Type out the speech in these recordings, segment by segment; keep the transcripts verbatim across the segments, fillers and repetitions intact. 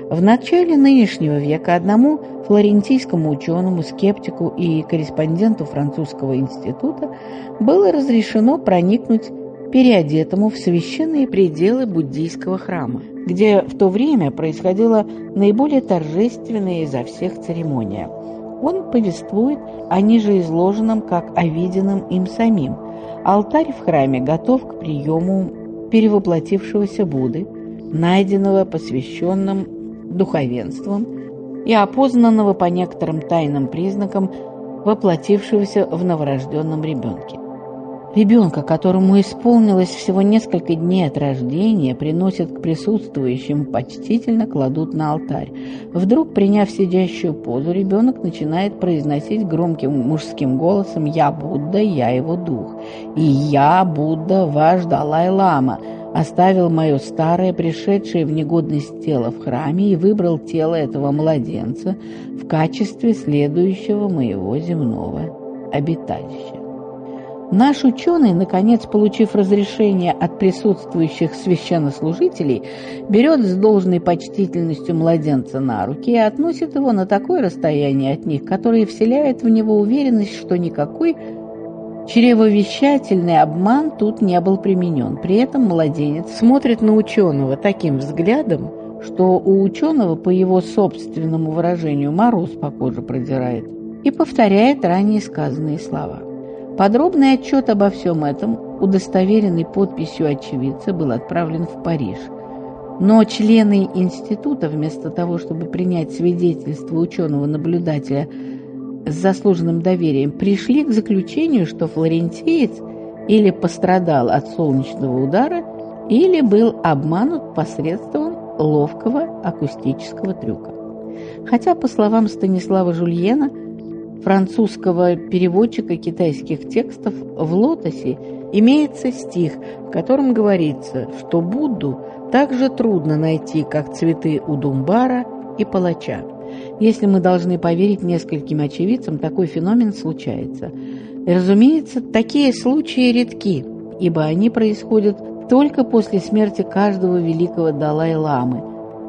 В начале нынешнего века одному флорентийскому ученому, скептику и корреспонденту французского института было разрешено проникнуть переодетому в священные пределы буддийского храма, где в то время происходила наиболее торжественная изо всех церемония. Он повествует о ниже изложенном, как о виденном им самим. Алтарь в храме готов к приему перевоплотившегося Будды, найденного посвященным духовенством и опознанного по некоторым тайным признакам воплотившегося в новорожденном ребенке. Ребенка, которому исполнилось всего несколько дней от рождения, приносят к присутствующим, почтительно кладут на алтарь. Вдруг, приняв сидящую позу, ребенок начинает произносить громким мужским голосом: «Я Будда, я его дух, и я, Будда, ваш Далай-лама, оставил мое старое, пришедшее в негодность тело в храме и выбрал тело этого младенца в качестве следующего моего земного обиталища». Наш ученый, наконец, получив разрешение от присутствующих священнослужителей, берет с должной почтительностью младенца на руки и относит его на такое расстояние от них, которое вселяет в него уверенность, что никакой чревовещательный обман тут не был применен. При этом младенец смотрит на ученого таким взглядом, что у ученого, по его собственному выражению, мороз по коже продирает, и повторяет ранее сказанные слова. Подробный отчет обо всем этом, удостоверенный подписью очевидца, был отправлен в Париж. Но члены института, вместо того, чтобы принять свидетельство ученого-наблюдателя с заслуженным доверием, пришли к заключению, что флорентиец или пострадал от солнечного удара, или был обманут посредством ловкого акустического трюка. Хотя, по словам Станислава Жульена, французского переводчика китайских текстов, в «Лотосе» имеется стих, в котором говорится, что Будду так же трудно найти, как цветы у Думбара и палача. Если мы должны поверить нескольким очевидцам, такой феномен случается. И, разумеется, такие случаи редки, ибо они происходят только после смерти каждого великого Далай-ламы,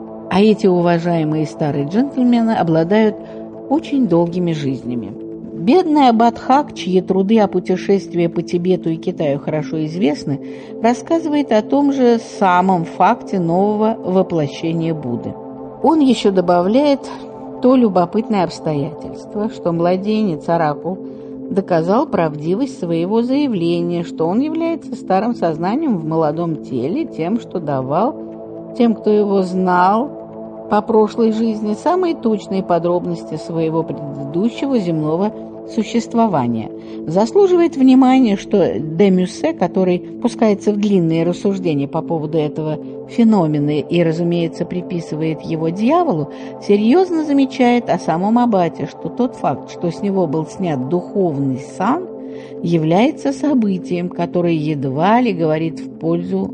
а эти уважаемые старые джентльмены обладают очень долгими жизнями. Бедный аббат Хак, чьи труды о путешествии по Тибету и Китаю хорошо известны, рассказывает о том же самом факте нового воплощения Будды. Он еще добавляет то любопытное обстоятельство, что младенец-оракул доказал правдивость своего заявления, что он является старым сознанием в молодом теле, тем, что давал тем, кто его знал по прошлой жизни, самые точные подробности своего предыдущего земного существования. Заслуживает внимания, что де Мюссе, который пускается в длинные рассуждения по поводу этого феномена и, разумеется, приписывает его дьяволу, серьезно замечает о самом аббате, что тот факт, что с него был снят духовный сан, является событием, которое едва ли говорит в пользу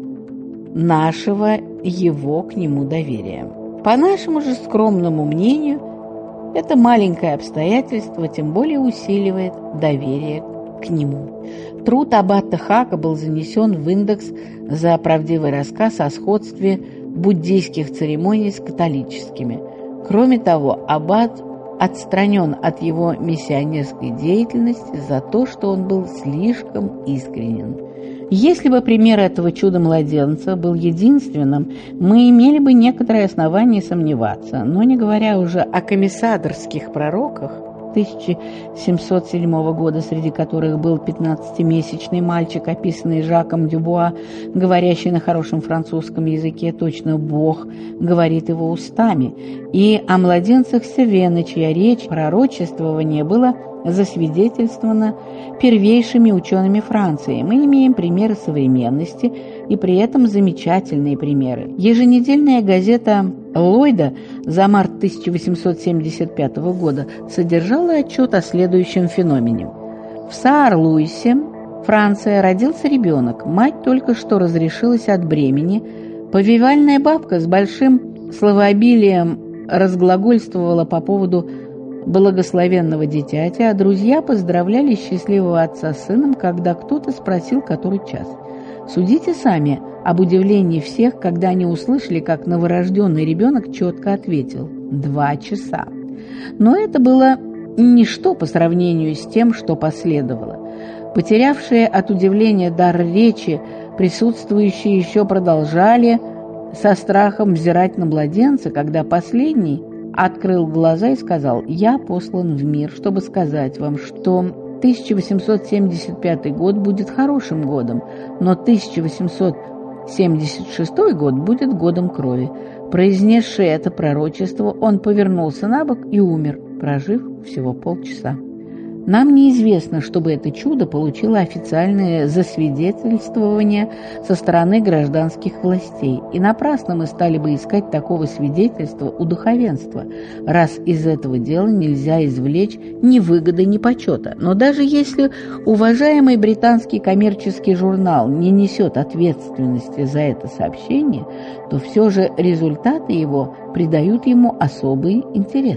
нашего его к нему доверия. По нашему же скромному мнению, это маленькое обстоятельство тем более усиливает доверие к нему. Труд аббата Хака был занесен в индекс за правдивый рассказ о сходстве буддийских церемоний с католическими. Кроме того, аббат отстранен от его миссионерской деятельности за то, что он был слишком искренен. Если бы пример этого чуда-младенца был единственным, мы имели бы некоторые основания сомневаться, но не говоря уже о комиссаторских пророках тысяча семьсот седьмого года, среди которых был пятнадцатимесячный мальчик, описанный Жаком Дюбуа, говорящий на хорошем французском языке, точно Бог говорит его устами, и о младенцах Севена, чья речь пророчествования было засвидетельствовано первейшими учеными Франции. Мы имеем примеры современности и при этом замечательные примеры. Еженедельная газета Ллойда за март тысяча восемьсот семьдесят пятого года содержала отчет о следующем феномене. В Саар-Луисе, Франция, родился ребенок. Мать только что разрешилась от бремени. Повивальная бабка с большим словообилием разглагольствовала по поводу благословенного дитяти, а друзья поздравляли счастливого отца с сыном, когда кто-то спросил, который час. Судите сами об удивлении всех, когда они услышали, как новорожденный ребенок четко ответил «два часа». Но это было ничто по сравнению с тем, что последовало. Потерявшие от удивления дар речи, присутствующие еще продолжали со страхом взирать на младенца, когда последний открыл глаза и сказал: «Я послан в мир, чтобы сказать вам, что тысяча восемьсот семьдесят пятый год будет хорошим годом, но тысяча восемьсот семьдесят шестой год будет годом крови». Произнесший это пророчество, он повернулся на бок и умер, прожив всего полчаса. Нам неизвестно, чтобы это чудо получило официальное засвидетельствование со стороны гражданских властей, и напрасно мы стали бы искать такого свидетельства у духовенства, раз из этого дела нельзя извлечь ни выгоды, ни почета. Но даже если уважаемый британский коммерческий журнал не несет ответственности за это сообщение, то все же результаты его придают ему особый интерес.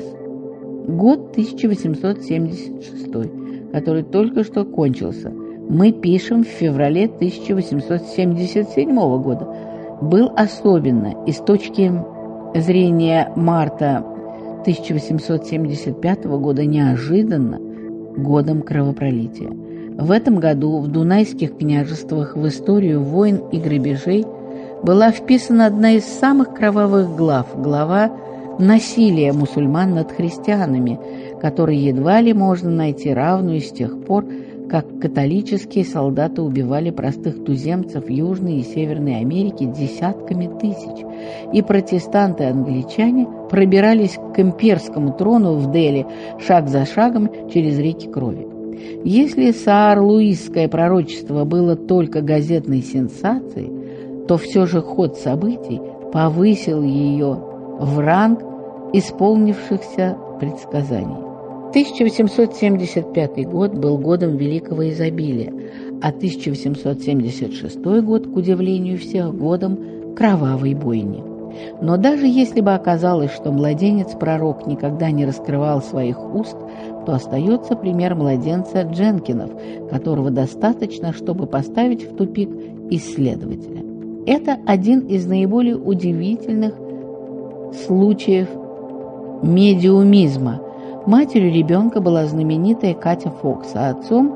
Год тысяча восемьсот семьдесят шестой, который только что кончился, мы пишем в феврале тысяча восемьсот семьдесят седьмого года, был особенно и с точки зрения марта тысяча восемьсот семьдесят пятого года неожиданно годом кровопролития. В этом году в Дунайских княжествах в историю войн и грабежей была вписана одна из самых кровавых глав, глава «Насилие мусульман над христианами», которой едва ли можно найти равную с тех пор, как католические солдаты убивали простых туземцев Южной и Северной Америки десятками тысяч, и протестанты-англичане пробирались к имперскому трону в Дели шаг за шагом через реки крови. Если Саар-Луисское пророчество было только газетной сенсацией, то все же ход событий повысил ее в ранг исполнившихся предсказаний. тысяча восемьсот семьдесят пятый год был годом великого изобилия, а тысяча восемьсот семьдесят шестой год, к удивлению всех, годом кровавой бойни. Но даже если бы оказалось, что младенец-пророк никогда не раскрывал своих уст, то остается пример младенца Дженкинов, которого достаточно, чтобы поставить в тупик исследователя. Это один из наиболее удивительных случаев медиумизма. Матерью ребенка была знаменитая Катя Фокс, а отцом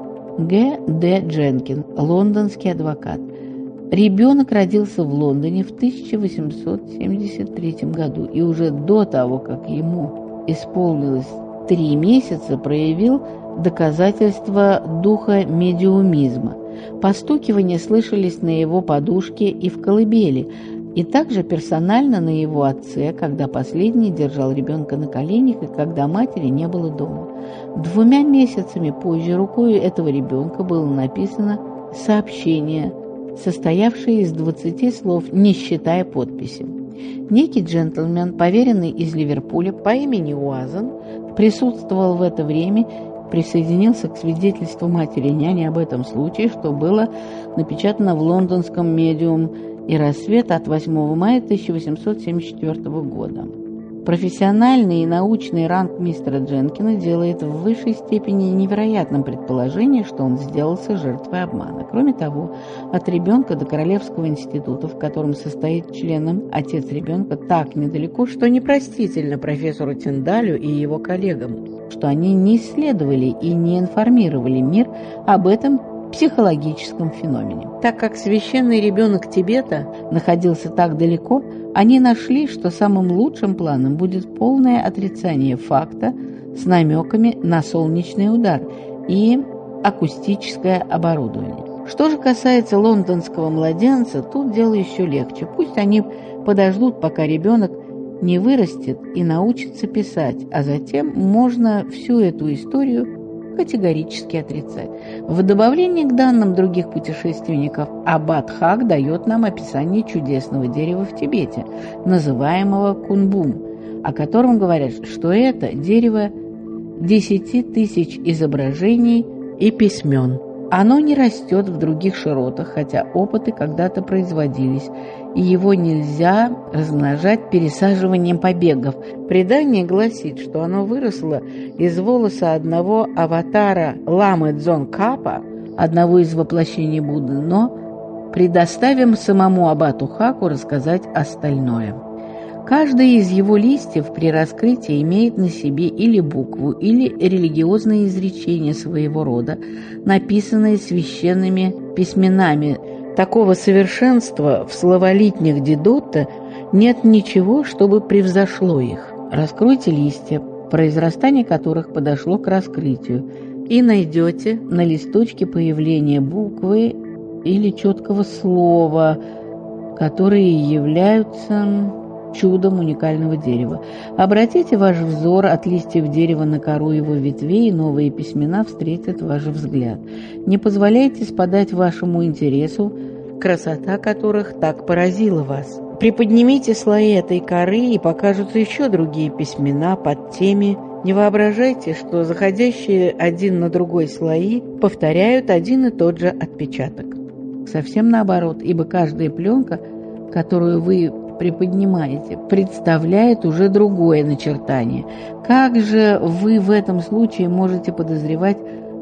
Г. Д. Дженкин, лондонский адвокат. Ребенок родился в Лондоне в тысяча восемьсот семьдесят третьем году и уже до того, как ему исполнилось три месяца, проявил доказательства духа медиумизма. Постукивания слышались на его подушке и в колыбели, и также персонально на его отце, когда последний держал ребенка на коленях и когда матери не было дома. Двумя месяцами позже рукой этого ребенка было написано сообщение, состоявшее из двадцати слов, не считая подписи. Некий джентльмен, поверенный из Ливерпуля по имени Уазен, присутствовал в это время, присоединился к свидетельству матери няни об этом случае, что было напечатано в лондонском «Медиум» и «Рассвет» от восьмого мая тысяча восемьсот семьдесят четвёртого года. Профессиональный и научный ранг мистера Дженкина делает в высшей степени невероятным предположение, что он сделался жертвой обмана. Кроме того, от ребенка до Королевского института, в котором состоит членом отец ребенка, так недалеко, что непростительно профессору Тиндалю и его коллегам, что они не исследовали и не информировали мир об этом психологическом феномене. Так как священный ребенок Тибета находился так далеко, они нашли, что самым лучшим планом будет полное отрицание факта с намеками на солнечный удар и акустическое оборудование. Что же касается лондонского младенца, тут дело еще легче. Пусть они подождут, пока ребенок не вырастет и научится писать, а затем можно всю эту историю категорически отрицать. В добавлении к данным других путешественников, Аббат Хак дает нам описание чудесного дерева в Тибете, называемого кунбум, о котором говорят, что это дерево десяти тысяч изображений и письмен. Оно не растет в других широтах, хотя опыты когда-то производились, и его нельзя размножать пересаживанием побегов. Предание гласит, что оно выросло из волоса одного аватара Ламы Дзонгкапа, одного из воплощений Будды, но предоставим самому аббату Хаку рассказать остальное. Каждый из его листьев при раскрытии имеет на себе или букву, или религиозное изречение своего рода, написанное священными письменами. Такого совершенства в словолитнях Дидотта нет ничего, чтобы превзошло их. Раскройте листья, произрастание которых подошло к раскрытию, и найдете на листочке появление буквы или четкого слова, которые являются чудом уникального дерева. Обратите ваш взор от листьев дерева на кору его ветвей, и новые письмена встретят ваш взгляд. Не позволяйте спадать вашему интересу, красота которых так поразила вас. Приподнимите слои этой коры, и покажутся еще другие письмена под теми. Не воображайте, что заходящие один на другой слои повторяют один и тот же отпечаток. Совсем наоборот, ибо каждая пленка, которую вы приподнимаете, представляет уже другое начертание. Как же вы в этом случае можете подозревать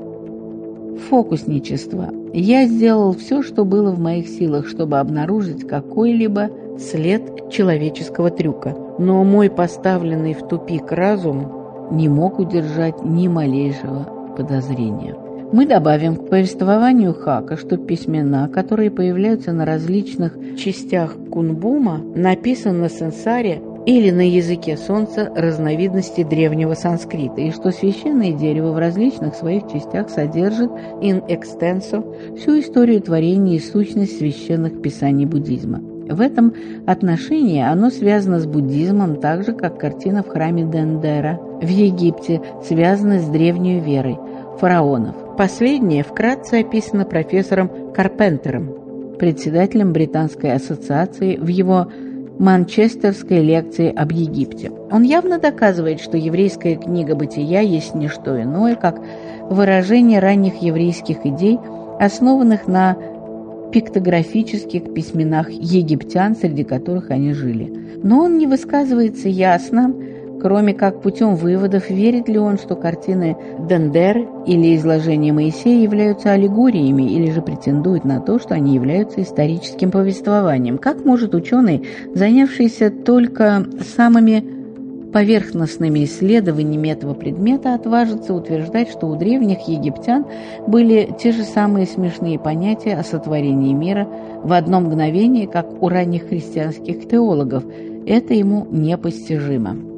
фокусничество? Я сделал все, что было в моих силах, чтобы обнаружить какой-либо след человеческого трюка, но мой поставленный в тупик разум не мог удержать ни малейшего подозрения. Мы добавим к повествованию Хака, что письмена, которые появляются на различных частях Кунбума, написаны на сенсаре или на языке солнца разновидности древнего санскрита, и что священное дерево в различных своих частях содержит in extenso всю историю творения и сущность священных писаний буддизма. В этом отношении оно связано с буддизмом так же, как картина в храме Дендера в Египте связана с древней верой фараонов. Последнее вкратце описано профессором Карпентером, председателем Британской ассоциации, в его манчестерской лекции об Египте. Он явно доказывает, что еврейская книга «Бытия» есть не что иное, как выражение ранних еврейских идей, основанных на пиктографических письменах египтян, среди которых они жили. Но он не высказывается ясно, кроме как путем выводов, верит ли он, что картины Дендер или изложения Моисея являются аллегориями, или же претендует на то, что они являются историческим повествованием. Как может ученый, занявшийся только самыми поверхностными исследованиями этого предмета, отважиться утверждать, что у древних египтян были те же самые смешные понятия о сотворении мира в одно мгновение, как у ранних христианских теологов? Это ему непостижимо.